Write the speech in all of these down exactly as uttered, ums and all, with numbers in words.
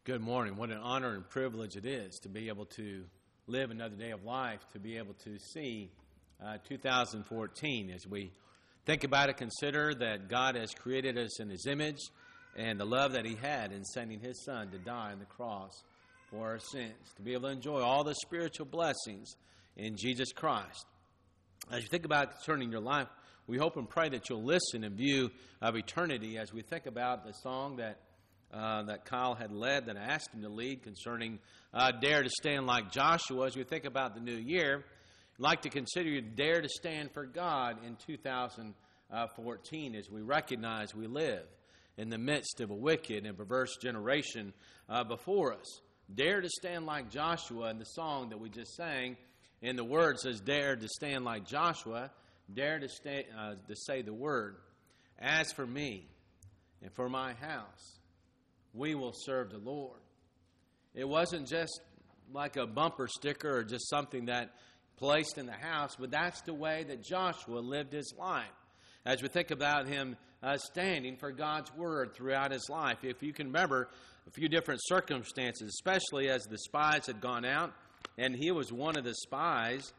Good morning. What an honor and privilege it is to be able to live another day of life, to be able to see uh, two thousand fourteen. As we think about it, consider that God has created us in His image and the love that He had in sending His Son to die on the cross for our sins, to be able to enjoy all the spiritual blessings in Jesus Christ. As you think about concerning your life, we hope and pray that you'll listen in view of eternity as we think about the song that Uh, that Kyle had led, that I asked him to lead concerning uh, Dare to Stand Like Joshua. As we think about the new year, I'd like to consider you dare to stand for God in two thousand fourteen as we recognize we live in the midst of a wicked and perverse generation uh, before us. Dare to stand like Joshua, in the song that we just sang, in the word says, dare to stand like Joshua, dare to, sta- uh, to say the word, as for me and for my house, we will serve the Lord. It wasn't just like a bumper sticker or just something that placed in the house, but that's the way that Joshua lived his life. As we think about him uh, standing for God's word throughout his life, if you can remember a few different circumstances, especially as the spies had gone out, and he was one of the spies,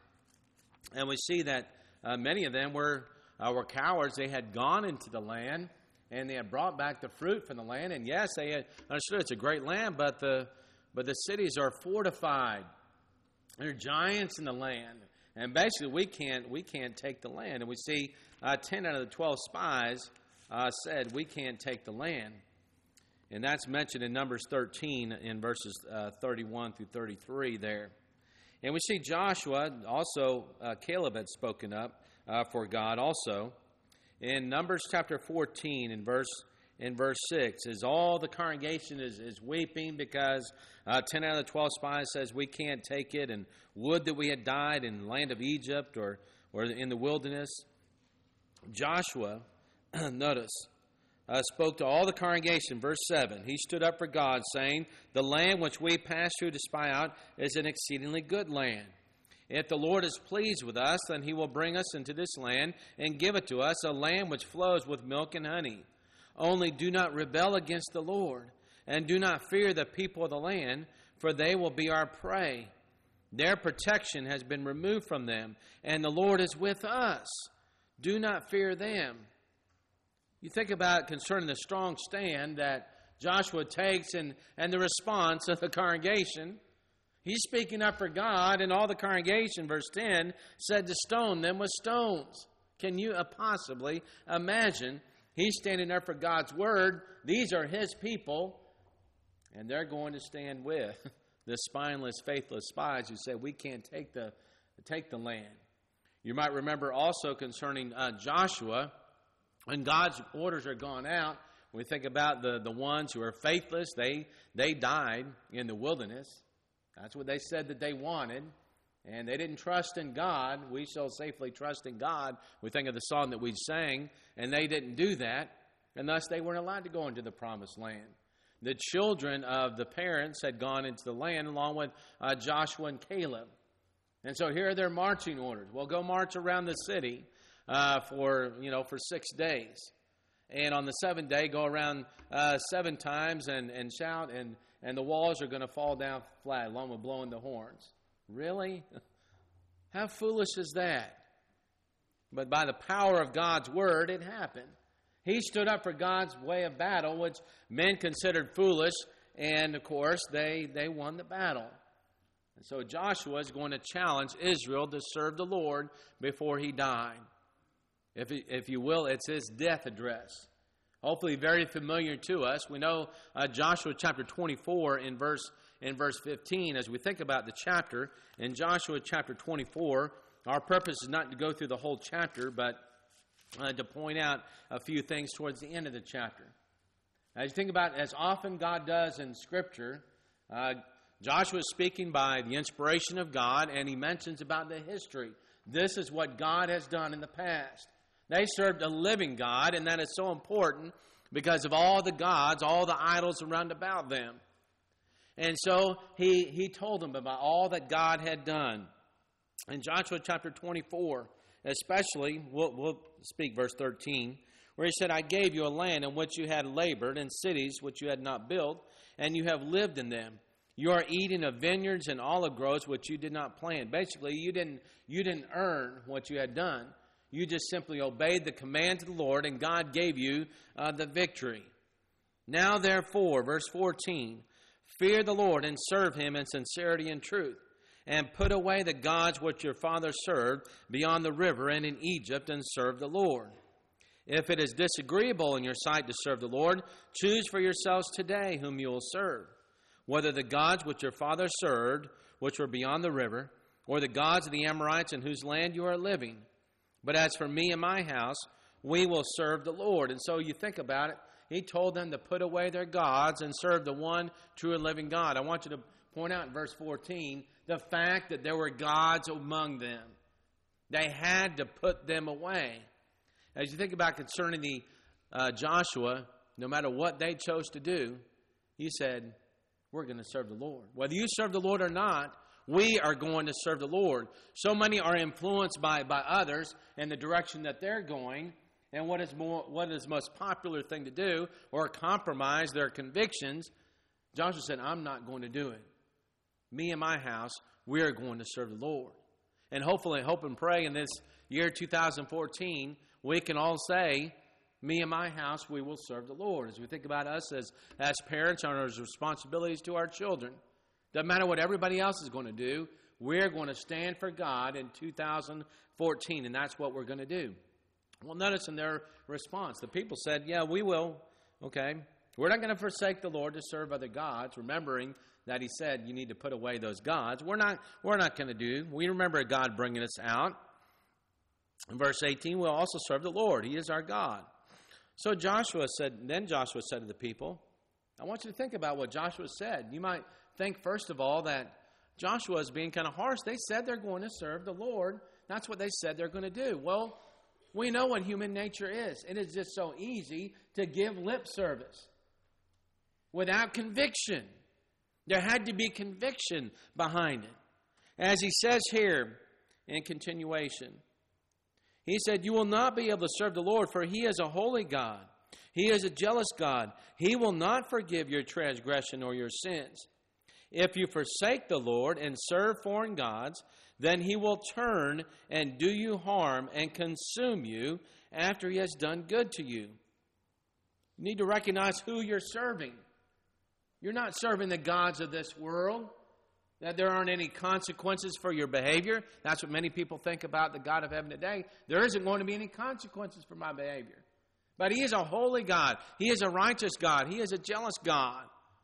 and we see that uh, many of them were uh, were cowards. They had gone into the land, and they had brought back the fruit from the land. And yes, they had understood it's a great land, but the but the cities are fortified. There are giants in the land, and basically we can't we can't take the land. And we see uh, ten out of the twelve spies uh, said we can't take the land, and that's mentioned in Numbers thirteen in verses uh, thirty-one through thirty-three there. And we see Joshua also uh, Caleb had spoken up uh, for God also. In Numbers chapter fourteen, in verse in verse six, as all the congregation is, is weeping because uh, ten out of the twelve spies says we can't take it, and would that we had died in the land of Egypt or, or in the wilderness. Joshua, notice, uh, spoke to all the congregation, verse seven. He stood up for God, saying, the land which we passed through to spy out is an exceedingly good land. If the Lord is pleased with us, then He will bring us into this land and give it to us, a land which flows with milk and honey. Only do not rebel against the Lord, and do not fear the people of the land, for they will be our prey. Their protection has been removed from them, and the Lord is with us. Do not fear them. You think about concerning the strong stand that Joshua takes and, and the response of the congregation. He's speaking up for God, and all the congregation, verse ten, said to stone them with stones. Can you possibly imagine? He's standing up for God's word. These are His people, and they're going to stand with the spineless, faithless spies who said, we can't take the, take the land. You might remember also concerning uh, Joshua, when God's orders are gone out, we think about the, the ones who are faithless. They, they died in the wilderness. That's what they said that they wanted, and they didn't trust in God. We shall safely trust in God. We think of the song that we sang, and they didn't do that, and thus they weren't allowed to go into the promised land. The children of the parents had gone into the land along with uh, Joshua and Caleb. And so here are their marching orders. Well, go march around the city uh, for, you know, for six days. And on the seventh day, go around uh, seven times and, and shout, and, and the walls are going to fall down flat along with blowing the horns. Really? How foolish is that? But by the power of God's word, it happened. He stood up for God's way of battle, which men considered foolish, and of course, they, they won the battle. And so Joshua is going to challenge Israel to serve the Lord before he died. If, if you will, it's his death address. Hopefully very familiar to us. We know uh, Joshua chapter twenty-four in verse in verse fifteen. As we think about the chapter, in Joshua chapter twenty-four, our purpose is not to go through the whole chapter, but uh, to point out a few things towards the end of the chapter. As you think about, as often God does in Scripture, uh, Joshua is speaking by the inspiration of God, and he mentions about the history. This is what God has done in the past. They served a living God, and that is so important because of all the gods, all the idols around about them. And so he, he told them about all that God had done. In Joshua chapter twenty-four, especially, we'll, we'll speak verse thirteen, where he said, I gave you a land in which you had labored, and cities which you had not built, and you have lived in them. You are eating of vineyards and olive groves which you did not plant. Basically, you didn't, you didn't earn what you had done. You just simply obeyed the command of the Lord, and God gave you uh, the victory. Now, therefore, verse fourteen, fear the Lord and serve him in sincerity and truth, and put away the gods which your fathers served beyond the river and in Egypt, and serve the Lord. If it is disagreeable in your sight to serve the Lord, choose for yourselves today whom you will serve, whether the gods which your fathers served, which were beyond the river, or the gods of the Amorites in whose land you are living. But as for me and my house, we will serve the Lord. And so you think about it, he told them to put away their gods and serve the one true and living God. I want you to point out in verse fourteen the fact that there were gods among them. They had to put them away. As you think about concerning the uh, Joshua, no matter what they chose to do, he said, we're going to serve the Lord. Whether you serve the Lord or not, we are going to serve the Lord. So many are influenced by, by others and the direction that they're going, and what is more, what is the most popular thing to do, or compromise their convictions. Joshua said, I'm not going to do it. Me and my house, we are going to serve the Lord. And hopefully, hope and pray in this year two thousand fourteen, we can all say, me and my house, we will serve the Lord. As we think about us as, as parents and our responsibilities to our children, doesn't matter what everybody else is going to do, we're going to stand for God in two thousand fourteen, and that's what we're going to do. Well, notice in their response, the people said, yeah, we will. Okay, we're not going to forsake the Lord to serve other gods, remembering that he said you need to put away those gods. We're not, we're not going to do. We remember God bringing us out. In verse eighteen, we'll also serve the Lord. He is our God. So Joshua said, then Joshua said to the people, I want you to think about what Joshua said. You might think, first of all, that Joshua is being kind of harsh. They said they're going to serve the Lord. That's what they said they're going to do. Well, we know what human nature is. It is just so easy to give lip service without conviction. There had to be conviction behind it. As he says here in continuation, he said, you will not be able to serve the Lord, for he is a holy God. He is a jealous God. He will not forgive your transgression or your sins. If you forsake the Lord and serve foreign gods, then he will turn and do you harm and consume you after he has done good to you. You need to recognize who you're serving. You're not serving the gods of this world, that there aren't any consequences for your behavior. That's what many people think about the God of heaven today. There isn't going to be any consequences for my behavior. But he is a holy God. He is a righteous God. He is a jealous God.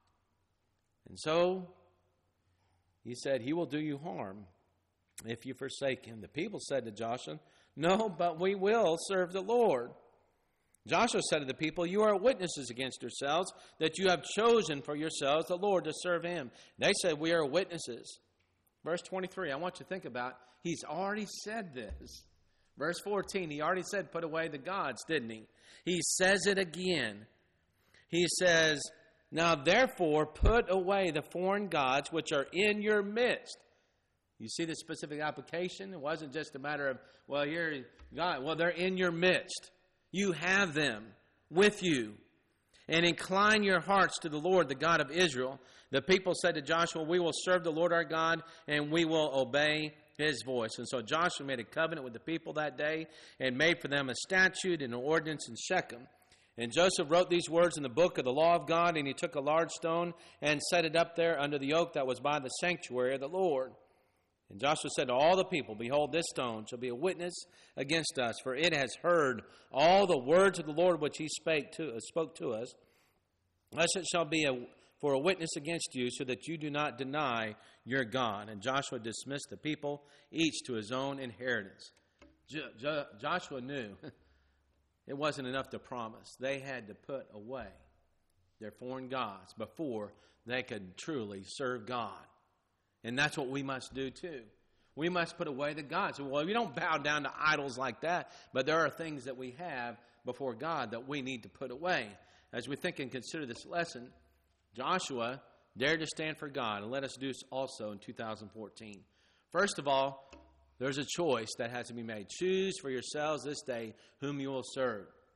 And so he said, he will do you harm if you forsake him. The people said to Joshua, no, but we will serve the Lord. Joshua said to the people, you are witnesses against yourselves that you have chosen for yourselves the Lord to serve him. They said, we are witnesses. Verse twenty-three, I want you to think about, he's already said this. Verse fourteen, he already said, put away the gods, didn't he? He says it again. He says, now therefore put away the foreign gods which are in your midst. You see the specific application? It wasn't just a matter of, well, you're God. Well, they're in your midst. You have them with you. And incline your hearts to the Lord, the God of Israel. The people said to Joshua, we will serve the Lord our God, and we will obey his voice. And so Joshua made a covenant with the people that day and made for them a statute and an ordinance in Shechem. And Joseph wrote these words in the book of the law of God, and he took a large stone and set it up there under the oak that was by the sanctuary of the Lord. And Joshua said to all the people, behold, this stone shall be a witness against us, for it has heard all the words of the Lord which he spake to, uh, spoke to us. Thus it shall be a, for a witness against you, so that you do not deny your God. And Joshua dismissed the people, each to his own inheritance. Jo- Jo- Joshua knew it wasn't enough to promise. They had to put away their foreign gods before they could truly serve God. And that's what we must do too. We must put away the gods. Well, we don't bow down to idols like that, but there are things that we have before God that we need to put away. As we think and consider this lesson, Joshua dared to stand for God, and let us do also in two thousand fourteen. First of all, there's a choice that has to be made. Choose for yourselves this day whom you will serve.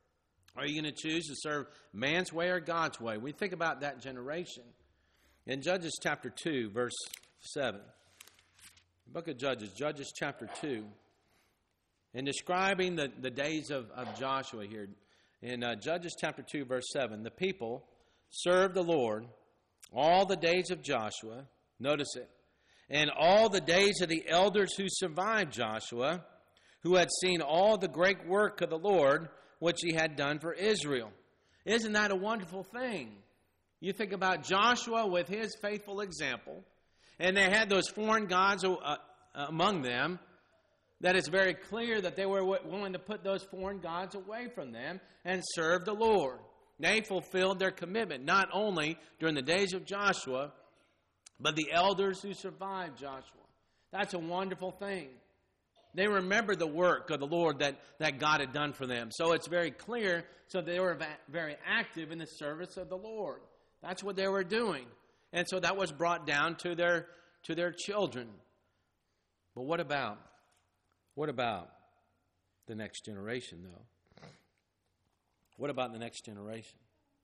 Are you going to choose to serve man's way or God's way? We think about that generation. In Judges chapter two, verse seven, the book of Judges, Judges chapter two, in describing the, the days of, of Joshua here, in uh, Judges chapter two, verse seven, the people served the Lord all the days of Joshua, notice it, and all the days of the elders who survived Joshua, who had seen all the great work of the Lord, which he had done for Israel. Isn't that a wonderful thing? You think about Joshua with his faithful example, and they had those foreign gods uh, among them, that it's very clear that they were willing to put those foreign gods away from them and serve the Lord. They fulfilled their commitment, not only during the days of Joshua, but the elders who survived Joshua. That's a wonderful thing. They remembered the work of the Lord that, that God had done for them. So it's very clear, so they were very active in the service of the Lord. That's what they were doing. And so that was brought down to their to their children. But what about, what about the next generation, though? What about the next generation?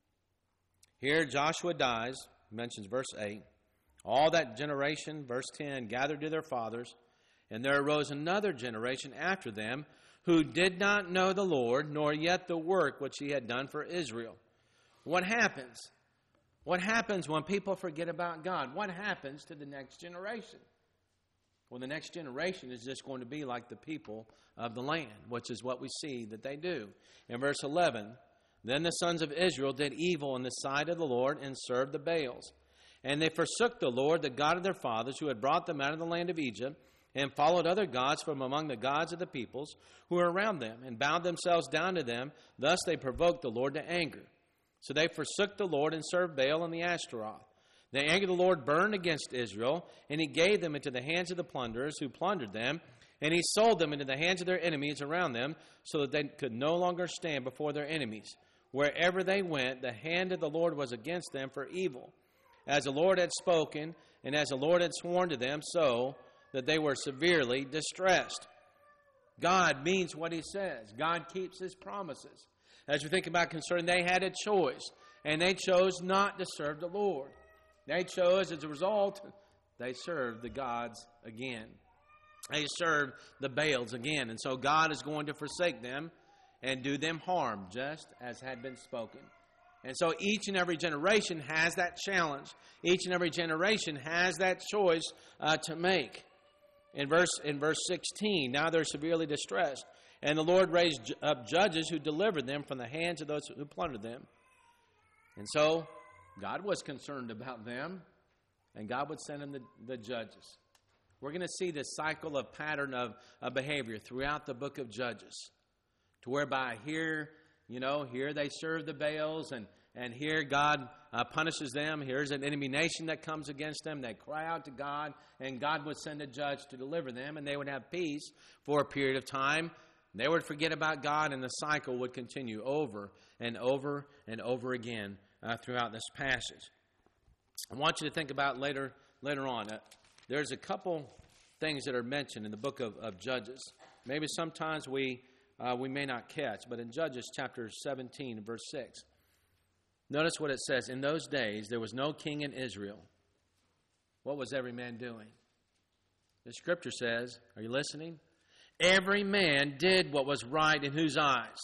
Here Joshua dies, mentions verse eight. All that generation, verse ten, gathered to their fathers, and there arose another generation after them who did not know the Lord, nor yet the work which he had done for Israel. What happens? What happens when people forget about God? What happens to the next generation? Well, the next generation is just going to be like the people of the land, which is what we see that they do. In verse eleven, then the sons of Israel did evil in the sight of the Lord and served the Baals. And they forsook the Lord, the God of their fathers, who had brought them out of the land of Egypt, and followed other gods from among the gods of the peoples who were around them, and bowed themselves down to them. Thus they provoked the Lord to anger. So they forsook the Lord and served Baal and the Ashtaroth. The anger of the Lord burned against Israel, and he gave them into the hands of the plunderers who plundered them, and he sold them into the hands of their enemies around them, so that they could no longer stand before their enemies. Wherever they went, the hand of the Lord was against them for evil. As the Lord had spoken, and as the Lord had sworn to them, so that they were severely distressed. God means what he says. God keeps his promises. As we think about concern, they had a choice, and they chose not to serve the Lord. They chose, as a result, they served the gods again. They served the Baals again. And so God is going to forsake them and do them harm, just as had been spoken. And so each and every generation has that challenge. Each and every generation has that choice uh, to make. In verse in verse sixteen, now they're severely distressed. And the Lord raised up judges who delivered them from the hands of those who plundered them. And so God was concerned about them, and God would send them the, the judges. We're going to see this cycle of pattern of, of behavior throughout the book of Judges, to whereby here, you know, here they serve the Baals, and, and here God uh, punishes them. Here's an enemy nation that comes against them. They cry out to God, and God would send a judge to deliver them, and they would have peace for a period of time. They would forget about God, and the cycle would continue over and over and over again uh, throughout this passage. I want you to think about later later on. Uh, there's a couple things that are mentioned in the book of, of Judges. Maybe sometimes we uh, we may not catch, but in Judges chapter seventeen, verse six, notice what it says. In those days there was no king in Israel. What was every man doing? The scripture says, are you listening? Every man did what was right in whose eyes?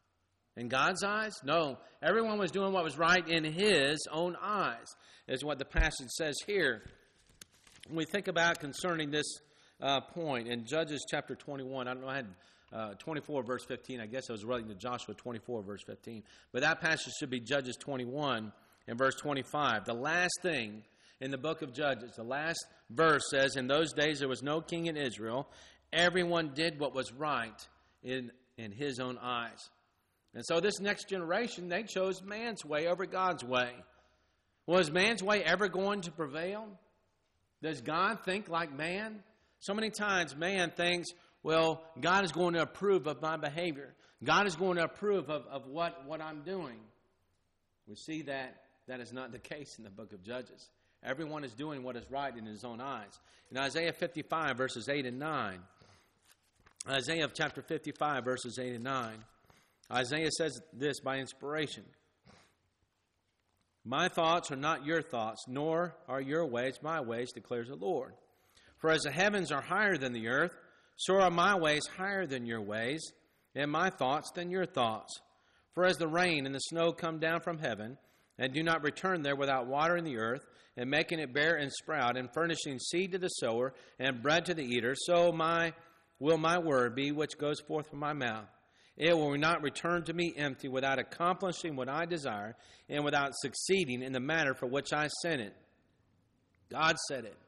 In God's eyes? No. Everyone was doing what was right in his own eyes, is what the passage says here. When we think about concerning this uh, point in Judges chapter twenty-one, I don't know, I had uh, twenty-four verse fifteen. I guess I was writing to Joshua twenty-four verse fifteen. But that passage should be Judges twenty-one and verse twenty-five. The last thing in the book of Judges, the last verse says, in those days there was no king in Israel. Everyone did what was right in, in his own eyes. And so this next generation, they chose man's way over God's way. Was man's way ever going to prevail? Does God think like man? So many times man thinks, well, God is going to approve of my behavior. God is going to approve of, of what, what I'm doing. We see that that is not the case in the book of Judges. Everyone is doing what is right in his own eyes. In Isaiah fifty-five, verses eight and nine, Isaiah chapter fifty-five, verses eight and nine, Isaiah says this by inspiration. My thoughts are not your thoughts, nor are your ways my ways, declares the Lord. For as the heavens are higher than the earth, so are my ways higher than your ways, and my thoughts than your thoughts. For as the rain and the snow come down from heaven, and do not return there without watering the earth, and making it bear and sprout, and furnishing seed to the sower, and bread to the eater, so my will my word be which goes forth from my mouth. It will not return to me empty, without accomplishing what I desire, and without succeeding in the matter for which I sent it. God said it.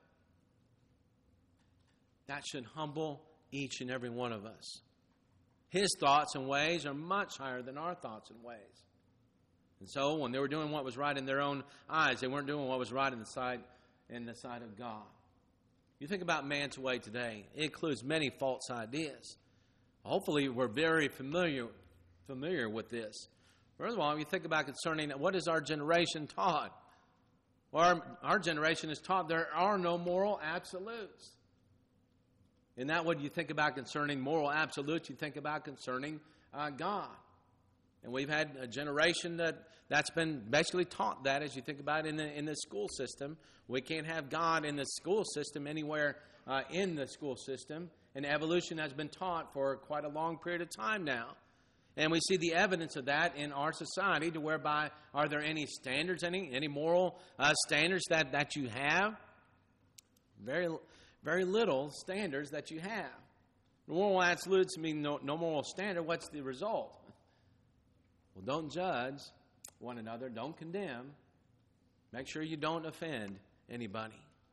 That should humble each and every one of us. His thoughts and ways are much higher than our thoughts and ways. And so when they were doing what was right in their own eyes, they weren't doing what was right in the sight, in the sight of God. You think about man's way today. It includes many false ideas. Hopefully we're very familiar familiar with this. First of all, you think about concerning what is our generation taught? Well, our, our generation is taught there are no moral absolutes. Isn't that what you think about concerning moral absolutes? You think about concerning uh, God. And we've had a generation that, that's been basically taught that, as you think about it in the, in the school system. We can't have God in the school system anywhere uh, in the school system. And evolution has been taught for quite a long period of time now. And we see the evidence of that in our society, to whereby, are there any standards, any any moral uh, standards that, that you have? Very very little standards that you have. Moral absolutes mean no, no moral standard. What's the result? Well, don't judge one another. Don't condemn. Make sure you don't offend anybody.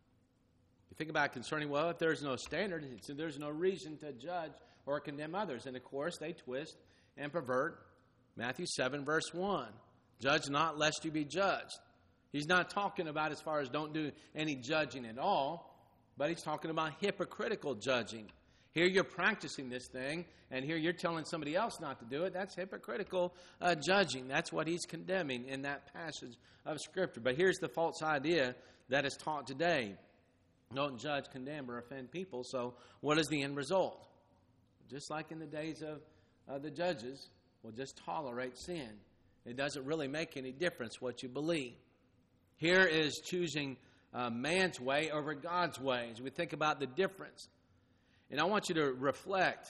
You think about concerning, well, if there's no standard, there's no reason to judge or condemn others. And, of course, they twist and pervert Matthew seven, verse one. Judge not, lest you be judged. He's not talking about as far as don't do any judging at all, but he's talking about hypocritical judging. Here you're practicing this thing, and here you're telling somebody else not to do it. That's hypocritical uh, judging. That's what he's condemning in that passage of Scripture. But here's the false idea that is taught today. Don't judge, condemn, or offend people. So what is the end result? Just like in the days of uh, the judges, we'll just tolerate sin. It doesn't really make any difference what you believe. Here is choosing uh, man's way over God's way as we think about the difference. And I want you to reflect.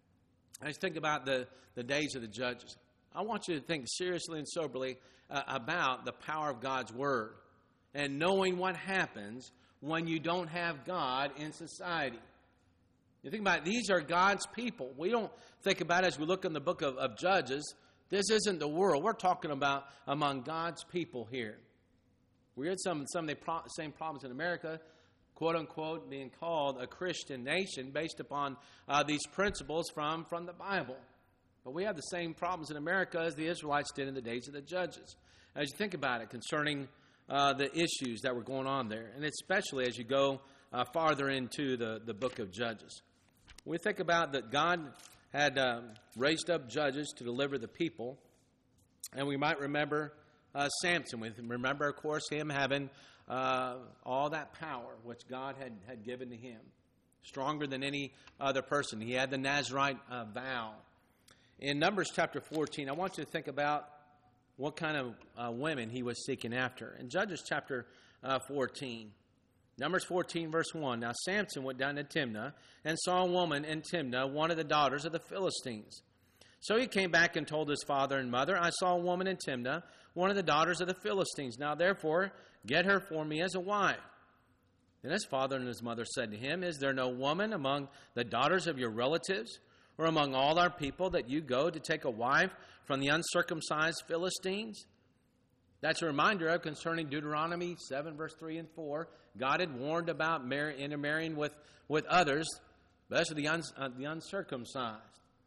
As you think about the, the days of the judges, I want you to think seriously and soberly uh, about the power of God's Word and knowing what happens when you don't have God in society. You think about it, these are God's people. We don't think about it as we look in the book of, of Judges. This isn't the world. We're talking about among God's people here. We had some, some of the pro- same problems in America, quote unquote, being called a Christian nation based upon uh, these principles from, from the Bible. But we have the same problems in America as the Israelites did in the days of the Judges. As you think about it concerning uh, the issues that were going on there, and especially as you go uh, farther into the, the book of Judges. We think about that God had um, raised up judges to deliver the people, and we might remember uh, Samson. We remember, of course, him having uh, all that power which God had, had given to him, stronger than any other person. He had the Nazirite uh, vow. In Numbers chapter fourteen, I want you to think about what kind of uh, women he was seeking after. In Judges chapter uh, fourteen, Numbers fourteen, verse one, now Samson went down to Timnah and saw a woman in Timnah, one of the daughters of the Philistines. So he came back and told his father and mother, I saw a woman in Timnah, one of the daughters of the Philistines. Now therefore, get her for me as a wife. Then his father and his mother said to him, is there no woman among the daughters of your relatives, or among all our people, that you go to take a wife from the uncircumcised Philistines? That's a reminder of concerning Deuteronomy seven, verse three and four. God had warned about mar- intermarrying with, with others, especially the, un- uh, the uncircumcised.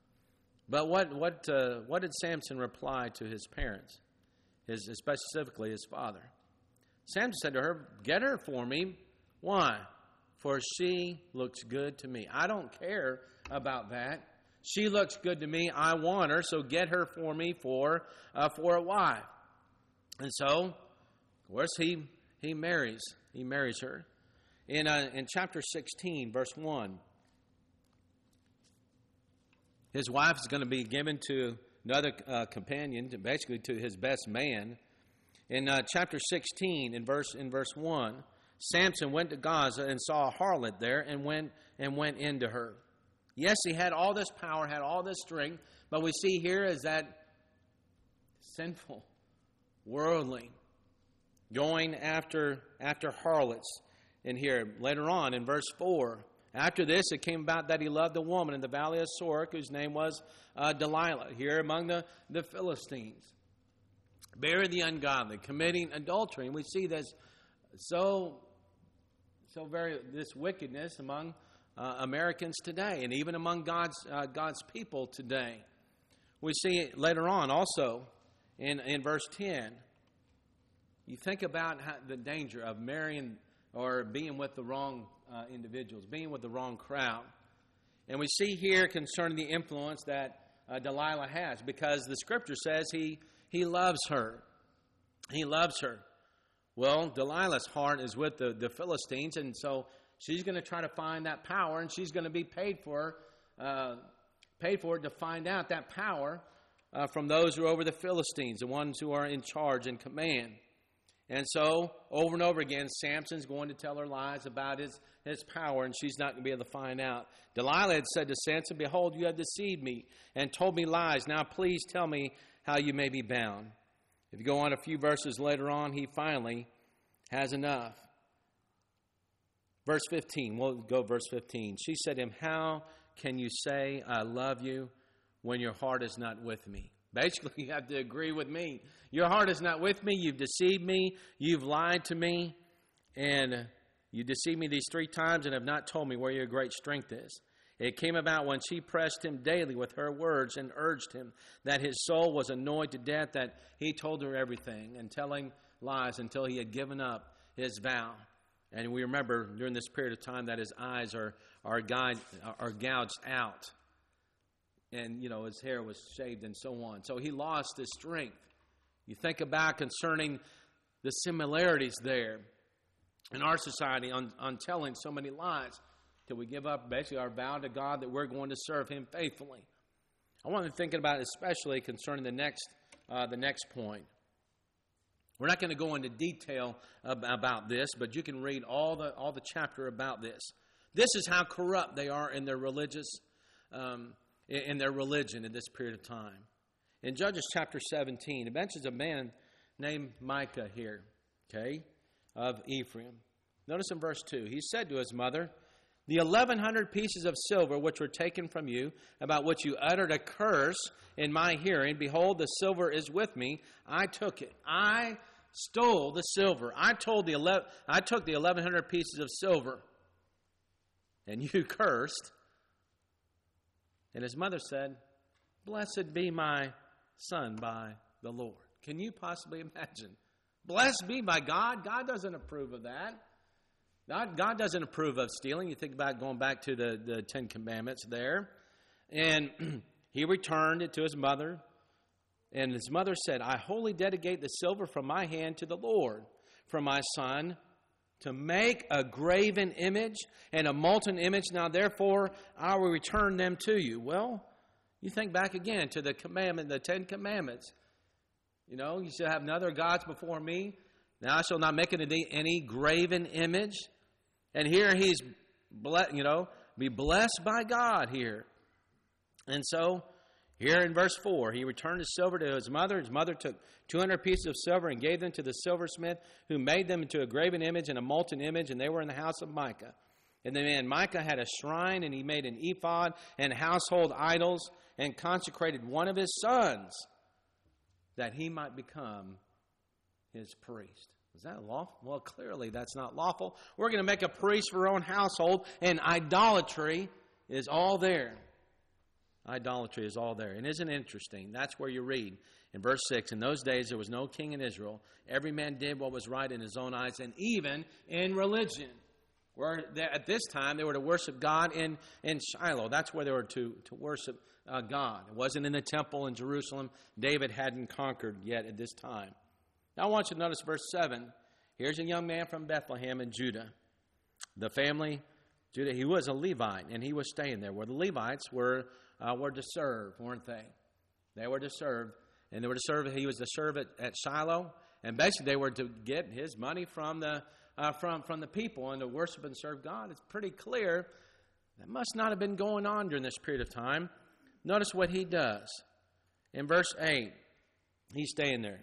But what what uh, what did Samson reply to his parents, his specifically his father? Samson said to her, get her for me. Why? For she looks good to me. I don't care about that. She looks good to me. I want her, so get her for me for uh, for a wife. And so, of course, he he marries he marries her. In uh, in chapter sixteen, verse one, his wife is going to be given to another uh, companion, to basically to his best man. In uh, chapter sixteen, in verse in verse one, Samson went to Gaza and saw a harlot there and went and went into her. Yes, he had all this power, had all this strength, but we see here is that sinful, worldly, going after after harlots. In here, later on in verse four, after this it came about that he loved a woman in the valley of Sorek, whose name was uh, Delilah, here among the, the Philistines. Bearing the ungodly, committing adultery. And we see this so, so very, this wickedness among uh, Americans today, and even among God's uh, God's people today. We see it later on also in, in verse ten. You think about how, the danger of marrying or being with the wrong uh, individuals, being with the wrong crowd. And we see here concerning the influence that uh, Delilah has, because the Scripture says he, he loves her. He loves her. Well, Delilah's heart is with the, the Philistines, and so she's going to try to find that power, and she's going to be paid for, uh, paid for it to find out that power uh, from those who are over the Philistines, the ones who are in charge and command. And so, over and over again, Samson's going to tell her lies about his, his power, and she's not going to be able to find out. Delilah had said to Samson, "Behold, you have deceived me and told me lies. Now please tell me how you may be bound." If you go on a few verses later on, he finally has enough. Verse fifteen, we'll go verse fifteen. She said to him, "How can you say I love you when your heart is not with me?" Basically, you have to agree with me. Your heart is not with me. You've deceived me. You've lied to me. And you deceived me these three times and have not told me where your great strength is. It came about when she pressed him daily with her words and urged him that his soul was annoyed to death, that he told her everything and telling lies until he had given up his vow. And we remember during this period of time that his eyes are, are, guide, are gouged out. And, you know, his hair was shaved and so on. So he lost his strength. You think about concerning the similarities there in our society on, on telling so many lies till we give up basically our vow to God that we're going to serve him faithfully. I want to think about especially concerning the next uh, the next point. We're not going to go into detail ab- about this, but you can read all the all the chapter about this. This is how corrupt they are in their religious um in their religion in this period of time. In Judges chapter seventeen, it mentions a man named Micah here, okay, of Ephraim. Notice in verse two, he said to his mother, "The eleven hundred pieces of silver which were taken from you, about which you uttered a curse in my hearing, behold, the silver is with me. I took it. I stole the silver. I told the eleven, I took the eleven hundred pieces of silver, and you cursed." And his mother said, "Blessed be my son by the Lord." Can you possibly imagine? Blessed be by God. God doesn't approve of that. God, God doesn't approve of stealing. You think about going back to the, the Ten Commandments there. And he returned it to his mother. And his mother said, "I wholly dedicate the silver from my hand to the Lord for my son, to make a graven image and a molten image. Now, therefore, I will return them to you." Well, you think back again to the commandment, the Ten Commandments. You know, you shall have no other gods before me. Now I shall not make any, any graven image. And here he's, ble- you know, be blessed by God here. And so, here in verse four, he returned his silver to his mother. His mother took two hundred pieces of silver and gave them to the silversmith, who made them into a graven image and a molten image, and they were in the house of Micah. And the man Micah had a shrine, and he made an ephod and household idols, and consecrated one of his sons, that he might become his priest. Is that lawful? Well, clearly that's not lawful. We're going to make a priest for our own household, and idolatry is all there. Idolatry is all there. And isn't it interesting? That's where you read in verse six, "In those days there was no king in Israel. Every man did what was right in his own eyes," and even in religion. Where they, at this time they were to worship God in, in Shiloh. That's where they were to, to worship uh, God. It wasn't in the temple in Jerusalem. David hadn't conquered yet at this time. Now I want you to notice verse seven. Here's a young man from Bethlehem in Judah. The family, Judah, he was a Levite, and he was staying there, where the Levites were uh, were to serve, weren't they? They were to serve, and they were to serve. He was to serve at, at Shiloh, and basically they were to get his money from the uh, from from the people and to worship and serve God. It's pretty clear that must not have been going on during this period of time. Notice what he does in verse eight. He's staying there.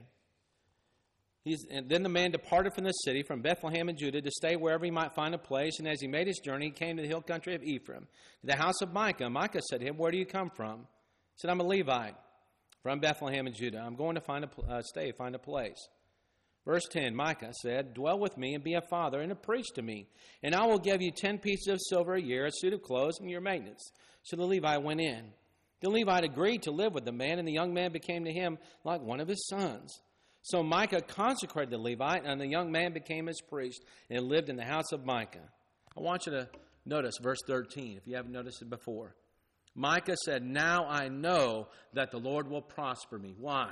He's, and then the man departed from the city, from Bethlehem in Judah, to stay wherever he might find a place. And as he made his journey, he came to the hill country of Ephraim, to the house of Micah. Micah said to him, "Where do you come from?" He said, "I'm a Levite from Bethlehem in Judah. I'm going to find a uh, stay, find a place." Verse ten, Micah said, "Dwell with me and be a father and a priest to me, and I will give you ten pieces of silver a year, a suit of clothes, and your maintenance." So the Levite went in. The Levite agreed to live with the man, and the young man became to him like one of his sons. So Micah consecrated the Levite, and the young man became his priest and lived in the house of Micah. I want you to notice verse thirteen, if you haven't noticed it before. Micah said, "Now I know that the Lord will prosper me." Why?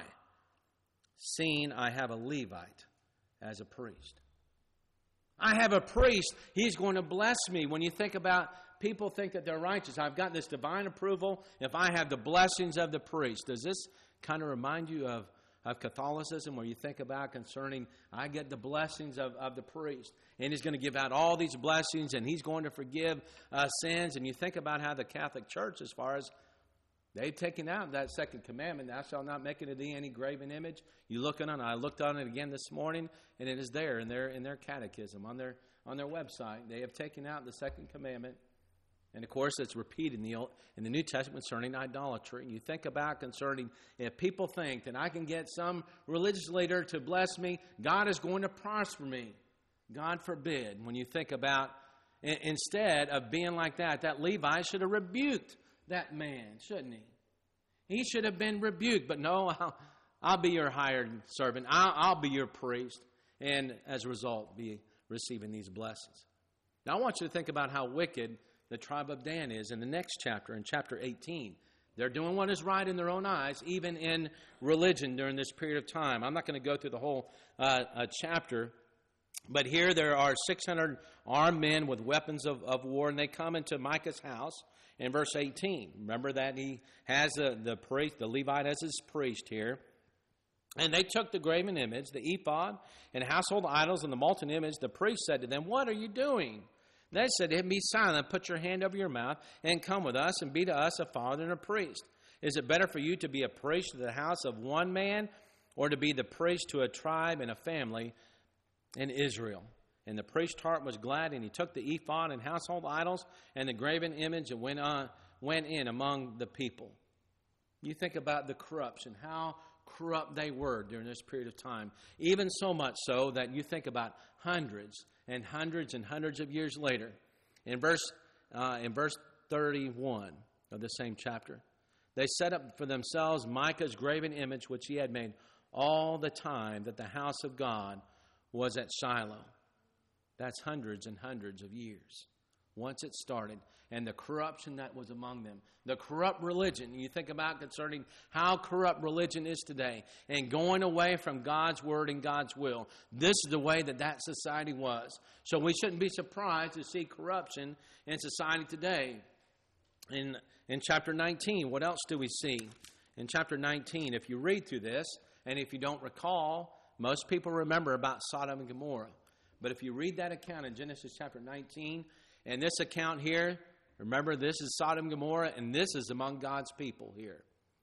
"Seeing I have a Levite as a priest." I have a priest. He's going to bless me. When you think about people think that they're righteous, I've got this divine approval if I have the blessings of the priest. Does this kind of remind you of of Catholicism, where you think about concerning, I get the blessings of, of the priest, and he's going to give out all these blessings, and he's going to forgive uh, sins. And you think about how the Catholic Church, as far as they've taken out that second commandment, "Thou shalt not make unto thee any graven image." You look on it, I looked on it again this morning, and it is there in their in their catechism, on their on their website. They have taken out the second commandment. And, of course, it's repeated in the Old, in the New Testament concerning idolatry. And you think about concerning, if people think that I can get some religious leader to bless me, God is going to prosper me. God forbid. When you think about, instead of being like that, that Levi should have rebuked that man, shouldn't he? He should have been rebuked. But no, I'll, I'll be your hired servant. I'll, I'll be your priest. And as a result, be receiving these blessings. Now, I want you to think about how wicked the tribe of Dan is in the next chapter, in chapter eighteen. They're doing what is right in their own eyes, even in religion during this period of time. I'm not going to go through the whole uh, uh, chapter, but here there are six hundred armed men with weapons of, of war, and they come into Micah's house in verse eighteen. Remember that he has the, the priest, the Levite as his priest here. And they took the graven image, the ephod, and household idols, and the molten image. The priest said to them, "What are you doing?" They said to him, "Be silent, put your hand over your mouth, and come with us, and be to us a father and a priest. Is it better for you to be a priest to the house of one man, or to be the priest to a tribe and a family in Israel?" And the priest's heart was glad, and he took the ephod and household idols and the graven image and went on, went in among the people. You think about the corruption, how corrupt they were during this period of time. Even so much so that you think about hundreds and hundreds and hundreds of years later, in verse uh, in verse thirty-one of the same chapter, they set up for themselves Micah's graven image, which he had made all the time that the house of God was at Shiloh. That's hundreds and hundreds of years. Once it started, and the corruption that was among them, the corrupt religion. You think about concerning how corrupt religion is today, and going away from God's word and God's will. This is the way that that society was. So we shouldn't be surprised to see corruption in society today. In, in chapter nineteen, what else do we see? In chapter nineteen, if you read through this, and if you don't recall, most people remember about Sodom and Gomorrah. But if you read that account in Genesis chapter nineteen, and this account here, remember, this is Sodom and Gomorrah, and this is among God's people here.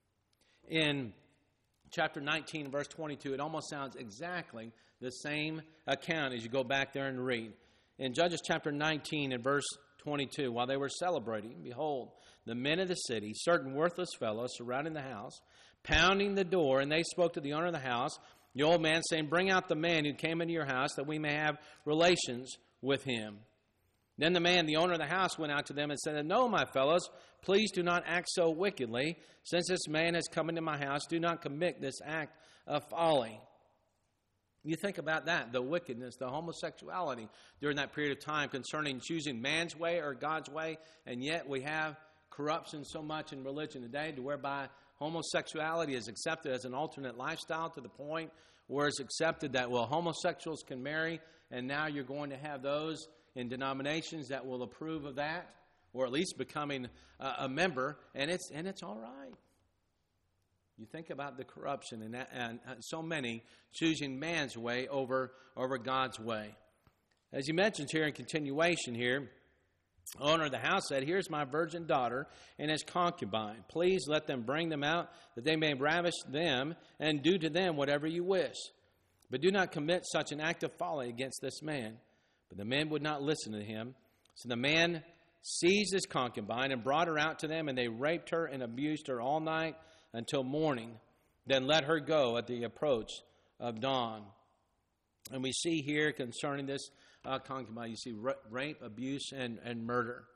In chapter nineteen, verse twenty-two, it almost sounds exactly the same account as you go back there and read. In Judges chapter nineteen and verse twenty-two, while they were celebrating, behold, the men of the city, certain worthless fellows, surrounding the house, pounding the door, and they spoke to the owner of the house, the old man, saying, "Bring out the man who came into your house, that we may have relations with him." Then the man, the owner of the house, went out to them and said, "No, my fellows, please do not act so wickedly. Since this man has come into my house, do not commit this act of folly." You think about that, the wickedness, the homosexuality during that period of time concerning choosing man's way or God's way, and yet we have corruption so much in religion today to whereby homosexuality is accepted as an alternate lifestyle to the point where it's accepted that, well, homosexuals can marry, and now you're going to have those in denominations that will approve of that, or at least becoming a, a member, and it's and it's all right. You think about the corruption and, and so many choosing man's way over, over God's way. As he mentions here in continuation here, owner of the house said, "Here's my virgin daughter and his concubine. Please let them bring them out, that they may ravish them and do to them whatever you wish. But do not commit such an act of folly against this man." But the men would not listen to him. So the man seized his concubine and brought her out to them, and they raped her and abused her all night until morning. Then let her go at the approach of dawn. And we see here concerning this uh, concubine, you see rape, abuse, and, and murder.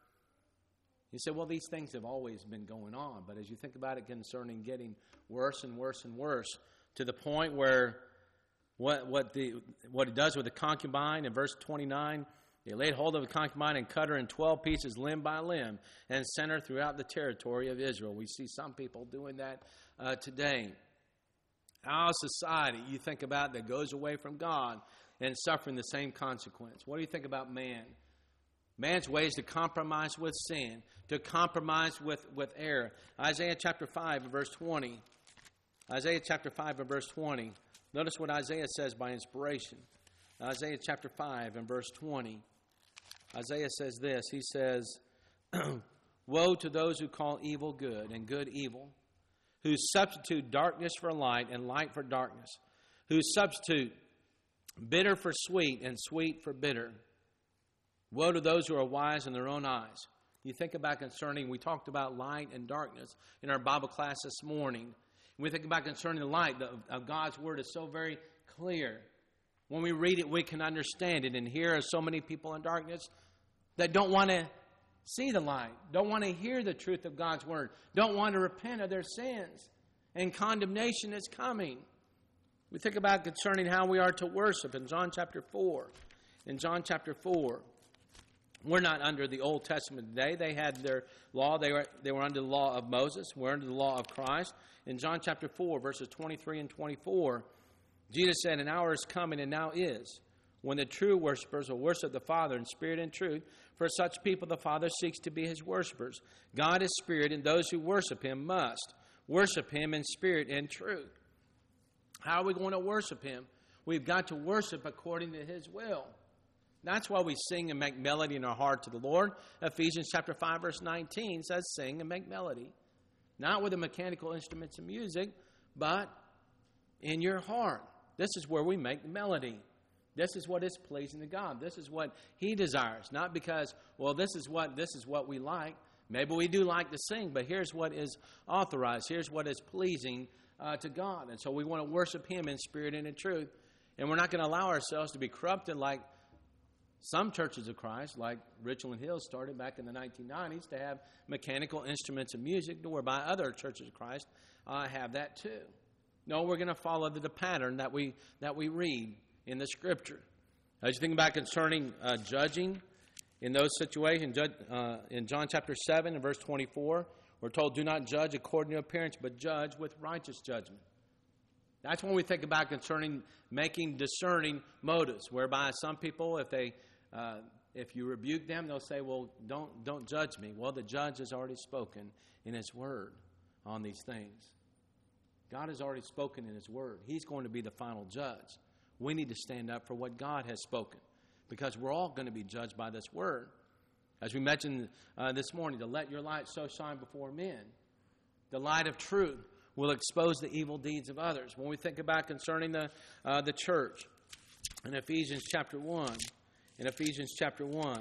You say, well, these things have always been going on. But as you think about it concerning getting worse and worse and worse, to the point where what what the what it does with the concubine in verse twenty-nine, they laid hold of the concubine and cut her in twelve pieces, limb by limb, and sent her throughout the territory of Israel. We see some people doing that uh, today. Our society, you think about, that goes away from God and suffering the same consequence. What do you think about man? Man's way is to compromise with sin, to compromise with, with error. Isaiah chapter five and verse twenty. Isaiah chapter five and verse twenty. Notice what Isaiah says by inspiration. Isaiah chapter five and verse twenty. Isaiah says this. He says, "Woe to those who call evil good and good evil, who substitute darkness for light and light for darkness, who substitute bitter for sweet and sweet for bitter. Woe to those who are wise in their own eyes." You think about concerning, we talked about light and darkness in our Bible class this morning. We think about concerning the light the, of God's Word is so very clear. When we read it, we can understand it. And here are so many people in darkness that don't want to see the light, don't want to hear the truth of God's Word, don't want to repent of their sins. And condemnation is coming. We think about concerning how we are to worship in John chapter four. In John chapter four, we're not under the Old Testament today. They had their law. They were, they were under the law of Moses. We're under the law of Christ. In John chapter four, verses twenty-three and twenty-four, Jesus said, "An hour is coming and now is, when the true worshipers will worship the Father in spirit and truth. For such people the Father seeks to be his worshipers. God is spirit, and those who worship him must worship him in spirit and truth." How are we going to worship him? We've got to worship according to his will. That's why we sing and make melody in our heart to the Lord. Ephesians chapter five, verse nineteen says, "Sing and make melody." Not with the mechanical instruments of music, but in your heart. This is where we make the melody. This is what is pleasing to God. This is what he desires. Not because, well, this is what this is what we like. Maybe we do like to sing, but here's what is authorized. Here's what is pleasing uh, to God. And so we want to worship him in spirit and in truth. And we're not going to allow ourselves to be corrupted like some churches of Christ, like Richland Hills started back in the nineteen nineties, to have mechanical instruments of music, whereby other churches of Christ uh, have that too. No, we're going to follow the, the pattern that we that we read in the Scripture. As you think about concerning uh, judging in those situations, judge, uh, in John chapter seven and verse twenty-four, we're told, "Do not judge according to appearance, but judge with righteous judgment." That's when we think about concerning making discerning motives, whereby some people, if they, uh, if you rebuke them, they'll say, "Well, don't don't judge me." Well, the judge has already spoken in his word on these things. God has already spoken in his word. He's going to be the final judge. We need to stand up for what God has spoken, because we're all going to be judged by this word. As we mentioned uh, this morning, to let your light so shine before men. The light of truth will expose the evil deeds of others. When we think about concerning the uh, the church, in Ephesians chapter one, in Ephesians chapter one,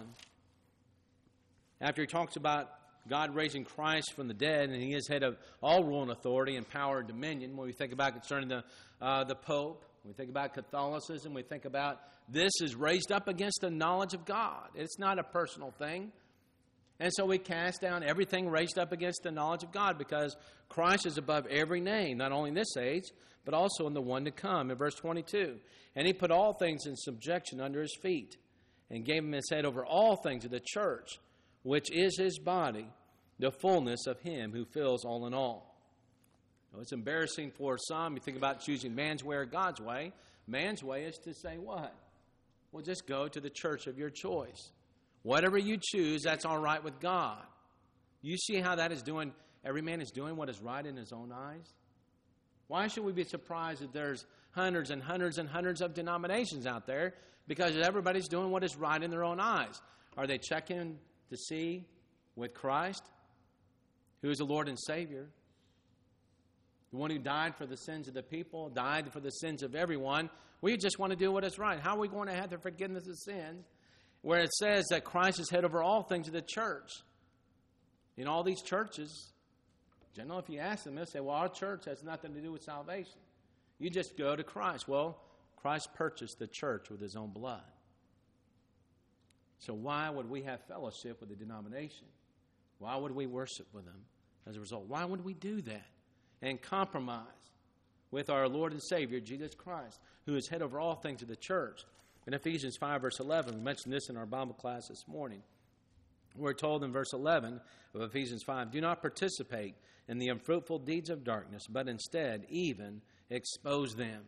after he talks about God raising Christ from the dead, and he is head of all rule and authority and power and dominion, when we think about concerning the uh, the Pope, when we think about Catholicism, we think about this is raised up against the knowledge of God. It's not a personal thing. And so we cast down everything raised up against the knowledge of God, because Christ is above every name, not only in this age, but also in the one to come. In verse twenty-two, "And he put all things in subjection under his feet, and gave him his head over all things to the church, which is his body, the fullness of him who fills all in all." Now, it's embarrassing for some. You think about choosing man's way or God's way. Man's way is to say what? Well, just go to the church of your choice. Whatever you choose, that's all right with God. You see how that is doing, every man is doing what is right in his own eyes? Why should we be surprised that there's hundreds and hundreds and hundreds of denominations out there? Because everybody's doing what is right in their own eyes. Are they checking to see with Christ, who is the Lord and Savior, the one who died for the sins of the people, died for the sins of everyone? We just want to do what is right. How are we going to have the forgiveness of sins where it says that Christ is head over all things of the church? In all these churches, generally, if you ask them, they'll say, well, our church has nothing to do with salvation. You just go to Christ. Well, Christ purchased the church with his own blood. So why would we have fellowship with the denomination? Why would we worship with them as a result? Why would we do that and compromise with our Lord and Savior, Jesus Christ, who is head over all things of the church? In Ephesians five, verse eleven, we mentioned this in our Bible class this morning. We're told in verse eleven of Ephesians five, do not participate in the unfruitful deeds of darkness, but instead even expose them.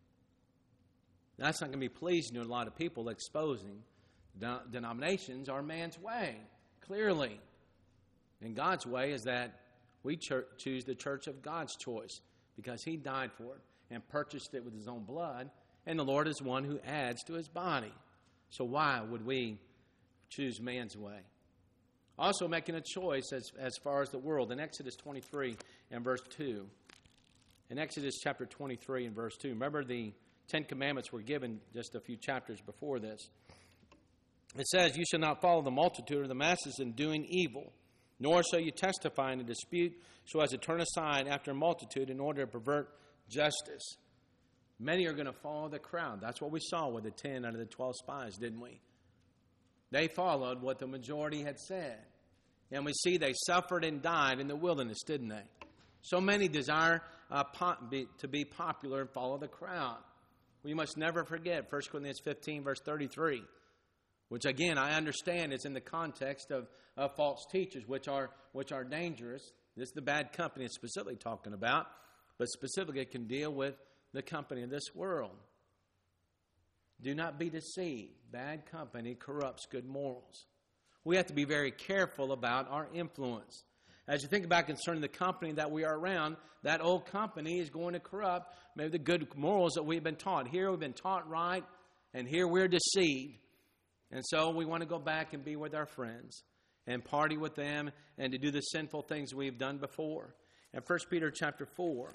That's not going to be pleasing to a lot of people. Exposing denominations are man's way, clearly. And God's way is that we cho- choose the church of God's choice because he died for it and purchased it with his own blood, and the Lord is one who adds to his body. So why would we choose man's way? Also making a choice as, as far as the world. In Exodus twenty-three and verse two. In Exodus chapter twenty-three and verse two. Remember the Ten Commandments were given just a few chapters before this. It says, you shall not follow the multitude or the masses in doing evil, nor shall you testify in a dispute so as to turn aside after a multitude in order to pervert justice. Many are going to follow the crowd. That's what we saw with the ten out of the twelve spies, didn't we? They followed what the majority had said. And we see they suffered and died in the wilderness, didn't they? So many desire uh, po- be, to be popular and follow the crowd. We must never forget First Corinthians fifteen, verse thirty-three, which again I understand is in the context of, of false teachers, which are which are dangerous. This is the bad company it's specifically talking about, but specifically it can deal with the company of this world. Do not be deceived. Bad company corrupts good morals. We have to be very careful about our influence. As you think about concerning the company that we are around, that old company is going to corrupt maybe the good morals that we've been taught. Here we've been taught right, and here we're deceived. And so we want to go back and be with our friends and party with them and to do the sinful things we've done before. In First Peter chapter four,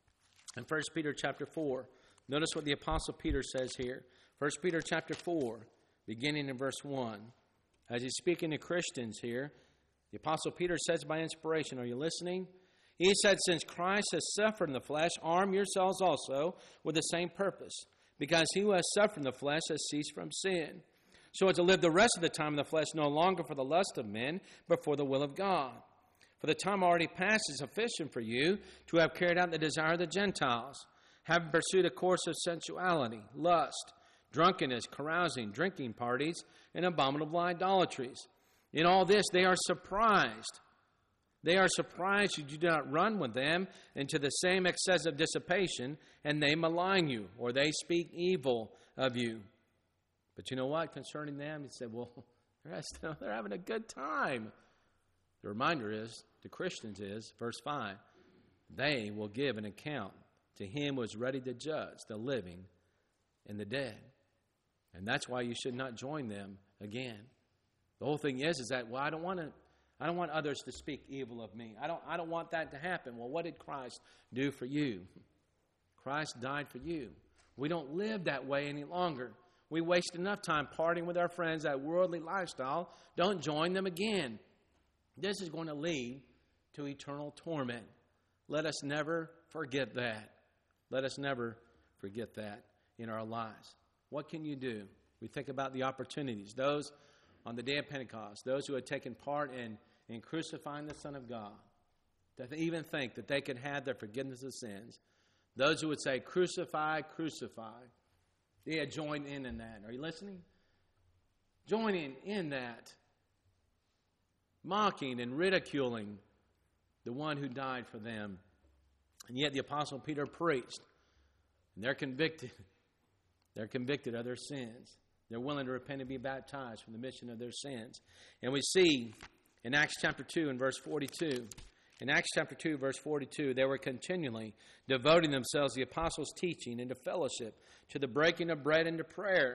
in First Peter chapter four, notice what the Apostle Peter says here. First Peter chapter four, beginning in verse one. As he's speaking to Christians here, the Apostle Peter says by inspiration, are you listening? He said, since Christ has suffered in the flesh, arm yourselves also with the same purpose, because he who has suffered in the flesh has ceased from sin, so as to live the rest of the time in the flesh no longer for the lust of men, but for the will of God. For the time already past is sufficient for you to have carried out the desire of the Gentiles, having pursued a course of sensuality, lust, drunkenness, carousing, drinking parties, and abominable idolatries. In all this they are surprised. They are surprised you do not run with them into the same excess of dissipation, and they malign you, or they speak evil of you. But you know what? Concerning them, he said, well, they're, they're having a good time. The reminder is, to Christians is, verse five, they will give an account to him who is ready to judge the living and the dead. And that's why you should not join them again. The whole thing is, is that, well, I don't want to, I don't want others to speak evil of me. I don't, I don't want that to happen. Well, what did Christ do for you? Christ died for you. We don't live that way any longer. We waste enough time partying with our friends, that worldly lifestyle. Don't join them again. This is going to lead to eternal torment. Let us never forget that. Let us never forget that in our lives. What can you do? We think about the opportunities. Those on the day of Pentecost, those who had taken part in, in crucifying the Son of God, to even think that they could have their forgiveness of sins. Those who would say, crucify, crucify. They had joined in in that. Are you listening? Joining in that. Mocking and ridiculing the one who died for them. And yet the Apostle Peter preached. And they're convicted. They're convicted of their sins. They're willing to repent and be baptized for the remission of their sins. And we see in Acts chapter two and verse forty-two, In Acts chapter two, verse forty-two, they were continually devoting themselves to the apostles' teaching and to fellowship, to the breaking of bread and to prayer.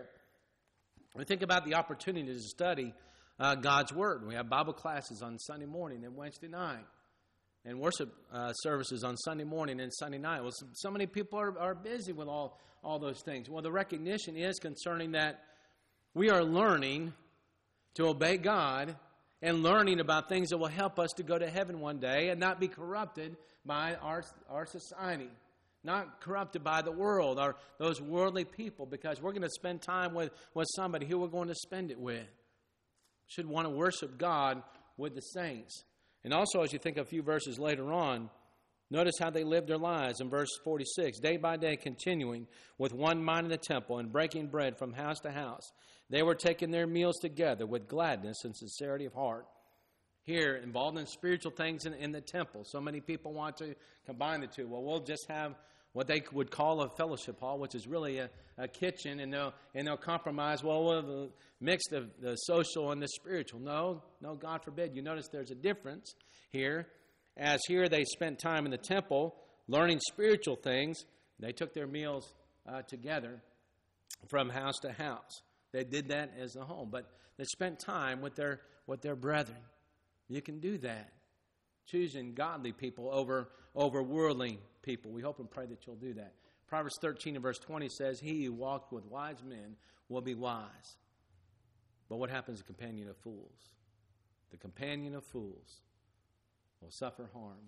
We think about the opportunity to study uh, God's Word. We have Bible classes on Sunday morning and Wednesday night, and worship uh, services on Sunday morning and Sunday night. Well, so, so many people are, are busy with all, all those things. Well, the recognition is concerning that we are learning to obey God and learning about things that will help us to go to heaven one day and not be corrupted by our, our society, not corrupted by the world or those worldly people, because we're going to spend time with, with somebody who we're going to spend it with. Should want to worship God with the saints. And also, as you think a few verses later on, notice how they lived their lives in verse forty-six. Day by day continuing with one mind in the temple and breaking bread from house to house. They were taking their meals together with gladness and sincerity of heart. Here, involved in spiritual things in, in the temple. So many people want to combine the two. Well, we'll just have what they would call a fellowship hall, which is really a, a kitchen, and they'll, and they'll compromise, well, we'll mix the, the social and the spiritual. No, no, God forbid. You notice there's a difference here. As here they spent time in the temple learning spiritual things, they took their meals uh, together from house to house. They did that as a home, but they spent time with their with their brethren. You can do that, choosing godly people over, over worldly people. We hope and pray that you'll do that. Proverbs thirteen and verse twenty says, he who walks with wise men will be wise. But what happens to the companion of fools? The companion of fools will suffer harm.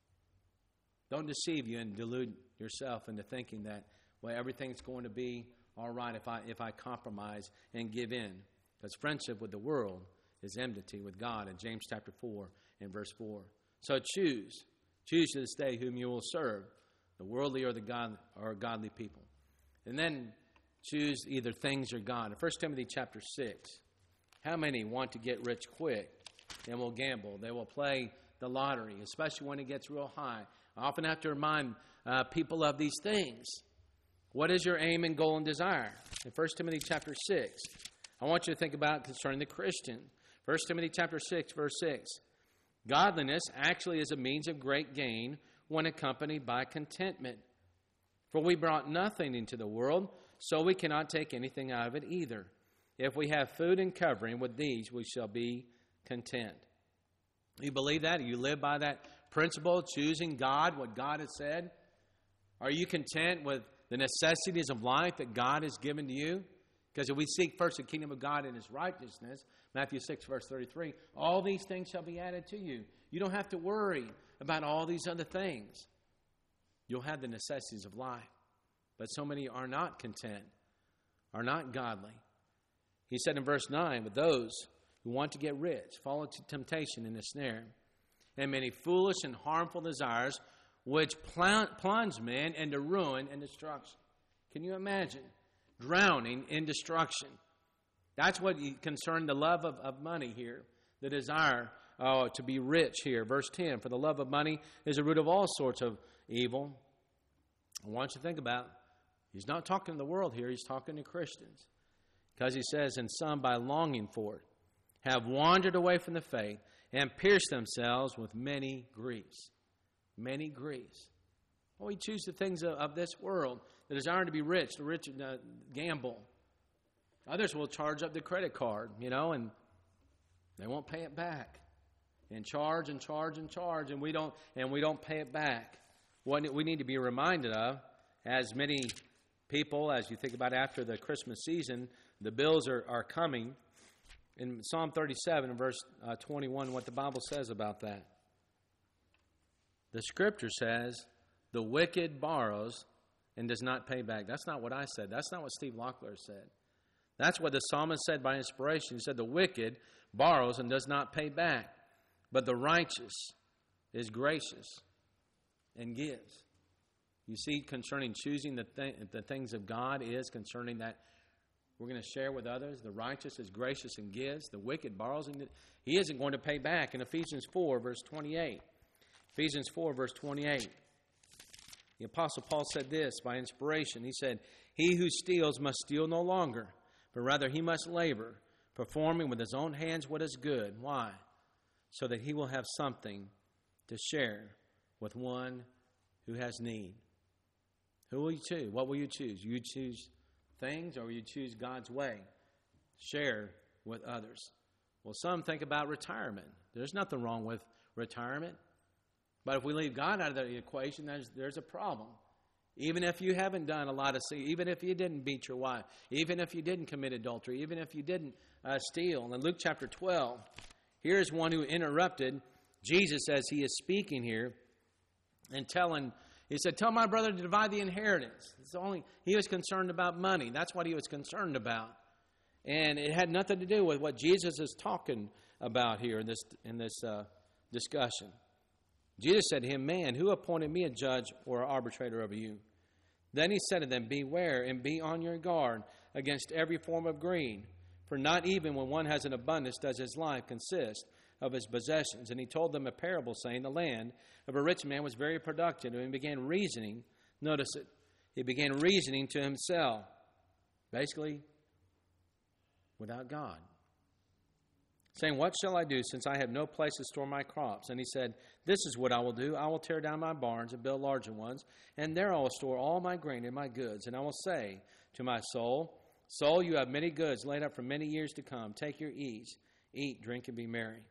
Don't deceive you and delude yourself into thinking that, well, everything's going to be all right if I if I compromise and give in. Because friendship with the world is enmity with God in James chapter four and verse four. So choose. Choose this day whom you will serve, the worldly or the God or godly people. And then choose either things or God. In First Timothy chapter six, how many want to get rich quick and will gamble? They will play the lottery, especially when it gets real high. I often have to remind uh, people of these things. What is your aim and goal and desire? In First Timothy chapter six, I want you to think about concerning the Christian. First Timothy chapter six, verse six. Godliness actually is a means of great gain when accompanied by contentment. For we brought nothing into the world, so we cannot take anything out of it either. If we have food and covering, with these we shall be content. You believe that? You live by that principle, choosing God, what God has said? Are you content with the necessities of life that God has given to you? Because if we seek first the kingdom of God and His righteousness, Matthew six, verse thirty-three, all these things shall be added to you. You don't have to worry about all these other things. You'll have the necessities of life. But so many are not content, are not godly. He said in verse nine, but those who want to get rich fall into temptation and a snare, and many foolish and harmful desires, which plunge men into ruin and destruction. Can you imagine? Drowning in destruction. That's what concerned the love of, of money here, the desire uh, to be rich here. Verse ten, for the love of money is the root of all sorts of evil. I want you to think about, he's not talking to the world here, he's talking to Christians. Because he says, and some by longing for it have wandered away from the faith and pierced themselves with many griefs. Many griefs. Well, we choose the things of, of this world, the desire to be rich, the rich uh, gamble. Others will charge up the credit card, you know, and they won't pay it back. And charge and charge and charge, and we don't and we don't pay it back. What we need to be reminded of, as many people, as you think about after the Christmas season, the bills are, are coming. In Psalm thirty-seven, verse uh, twenty-one, what the Bible says about that. The Scripture says, the wicked borrows and does not pay back. That's not what I said. That's not what Steve Locklear said. That's what the psalmist said by inspiration. He said, the wicked borrows and does not pay back, but the righteous is gracious and gives. You see, concerning choosing the, th- the things of God is concerning that we're going to share with others. The righteous is gracious and gives. The wicked borrows and he isn't going to pay back. In Ephesians four, verse twenty-eight. Ephesians four, verse twenty-eight. The Apostle Paul said this by inspiration. He said, he who steals must steal no longer, but rather he must labor, performing with his own hands what is good. Why? So that he will have something to share with one who has need? Who will you choose? What will you choose? You choose things, or will you choose God's way? Share with others. Well, some think about retirement. There's nothing wrong with retirement. But if we leave God out of the equation, there's, there's a problem. Even if you haven't done a lot of sin, even if you didn't beat your wife, even if you didn't commit adultery, even if you didn't uh, steal. In Luke chapter twelve, here's one who interrupted Jesus as he is speaking here and telling, he said, tell my brother to divide the inheritance. It's only, he was concerned about money. That's what he was concerned about. And it had nothing to do with what Jesus is talking about here in this, in this uh, discussion. Jesus said to him, man, who appointed me a judge or arbitrator over you? Then he said to them, beware and be on your guard against every form of greed. For not even when one has an abundance does his life consist of his possessions. And he told them a parable, saying, the land of a rich man was very productive. And he began reasoning. Notice it. He began reasoning to himself. Basically, without God. Saying, what shall I do, since I have no place to store my crops? And he said, this is what I will do. I will tear down my barns and build larger ones, and there I will store all my grain and my goods. And I will say to my soul, soul, you have many goods laid up for many years to come. Take your ease. Eat, drink, and be merry.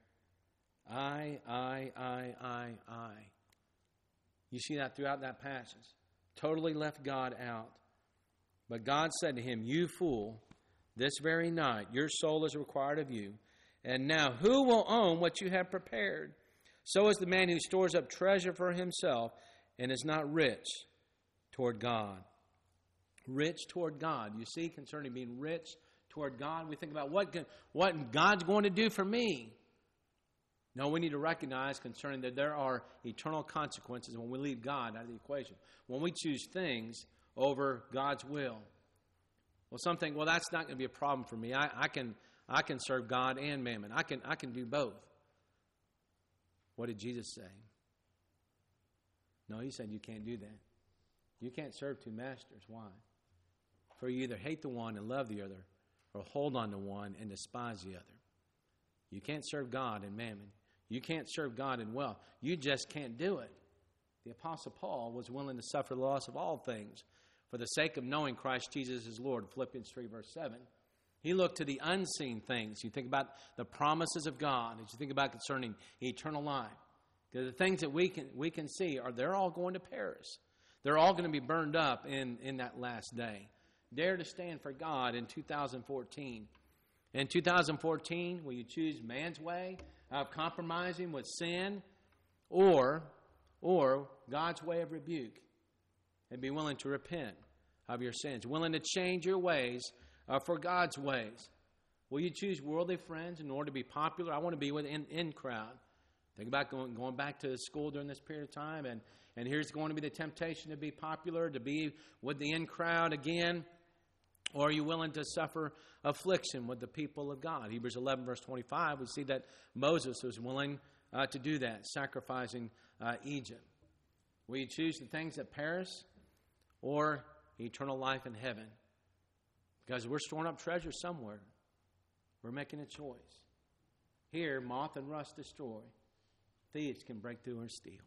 I, I, I, I, I. You see that throughout that passage. Totally left God out. But God said to him, you fool, this very night your soul is required of you. And now, who will own what you have prepared? So is the man who stores up treasure for himself and is not rich toward God. Rich toward God. You see, concerning being rich toward God, we think about what, what God's going to do for me. No, we need to recognize concerning that there are eternal consequences when we leave God out of the equation. When we choose things over God's will. Well, some think, well, that's not going to be a problem for me. I, I can... I can serve God and mammon. I can, I can do both. What did Jesus say? No, he said you can't do that. You can't serve two masters. Why? For you either hate the one and love the other, or hold on to one and despise the other. You can't serve God and mammon. You can't serve God and wealth. You just can't do it. The Apostle Paul was willing to suffer the loss of all things for the sake of knowing Christ Jesus is Lord. Philippians three, verse seven. He looked to the unseen things. You think about the promises of God as you think about concerning eternal life. Because the things that we can we can see are they're all going to perish. They're all going to be burned up in, in that last day. Dare to stand for God in two thousand fourteen. In two thousand fourteen, will you choose man's way of compromising with sin, or or God's way of rebuke, and be willing to repent of your sins, willing to change your ways Uh, for God's ways? Will you choose worldly friends in order to be popular? I want to be with in, in crowd. Think about going, going back to school during this period of time, and, and here's going to be the temptation to be popular, to be with the in crowd again. Or are you willing to suffer affliction with the people of God? Hebrews eleven, verse twenty-five, we see that Moses was willing uh, to do that, sacrificing uh, Egypt. Will you choose the things that perish or eternal life in heaven? Because we're storing up treasure somewhere. We're making a choice. Here, moth and rust destroy. Thieves can break through and steal.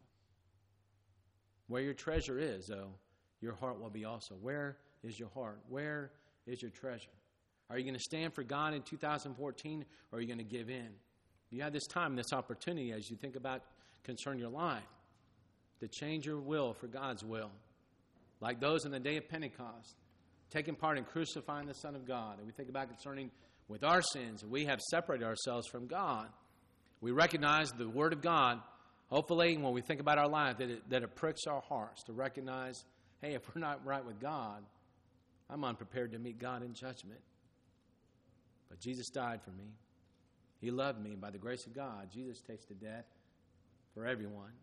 Where your treasure is, though, your heart will be also. Where is your heart? Where is your treasure? Are you going to stand for God in two thousand fourteen, or are you going to give in? You have this time, this opportunity, as you think about concerning your life, to change your will for God's will. Like those in the day of Pentecost, taking part in crucifying the Son of God. And we think about concerning with our sins, we have separated ourselves from God. We recognize the Word of God. Hopefully, when we think about our life, that it, that it pricks our hearts to recognize, hey, if we're not right with God, I'm unprepared to meet God in judgment. But Jesus died for me. He loved me. By the grace of God, Jesus tasted death for everyone.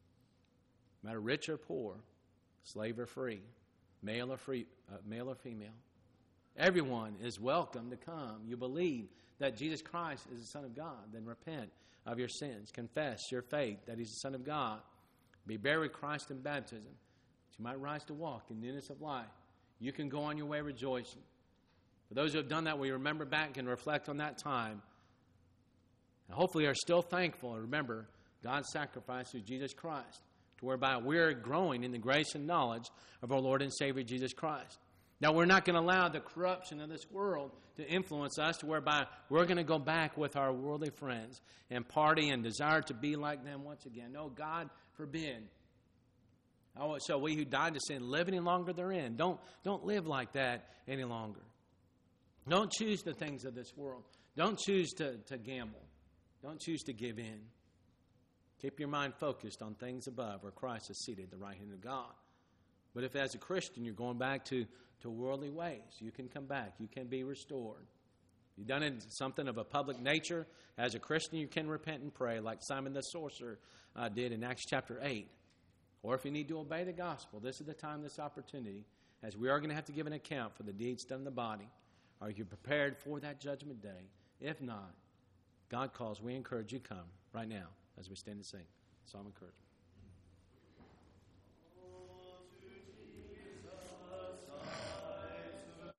No matter rich or poor, slave or free, male or free, uh, male or female. Everyone is welcome to come. You believe that Jesus Christ is the Son of God, then repent of your sins. Confess your faith that He's the Son of God. Be buried with Christ in baptism, that you might rise to walk in newness of life. You can go on your way rejoicing. For those who have done that, we remember back and reflect on that time. And hopefully are still thankful and remember God's sacrifice through Jesus Christ, to whereby we're growing in the grace and knowledge of our Lord and Savior Jesus Christ. Now, we're not going to allow the corruption of this world to influence us to whereby we're going to go back with our worldly friends and party and desire to be like them once again. No, God forbid. Oh, so we who died to sin live any longer therein. Don't, don't live like that any longer. Don't choose the things of this world. Don't choose to, to gamble. Don't choose to give in. Keep your mind focused on things above where Christ is seated at the right hand of God. But if as a Christian you're going back to, to worldly ways, you can come back. You can be restored. You've done it in something of a public nature. As a Christian, you can repent and pray like Simon the sorcerer uh, did in Acts chapter eight. Or if you need to obey the gospel, this is the time, this opportunity, as we are going to have to give an account for the deeds done in the body. Are you prepared for that judgment day? If not, God calls. We encourage you come right now as we stand and sing. Psalm encouragement.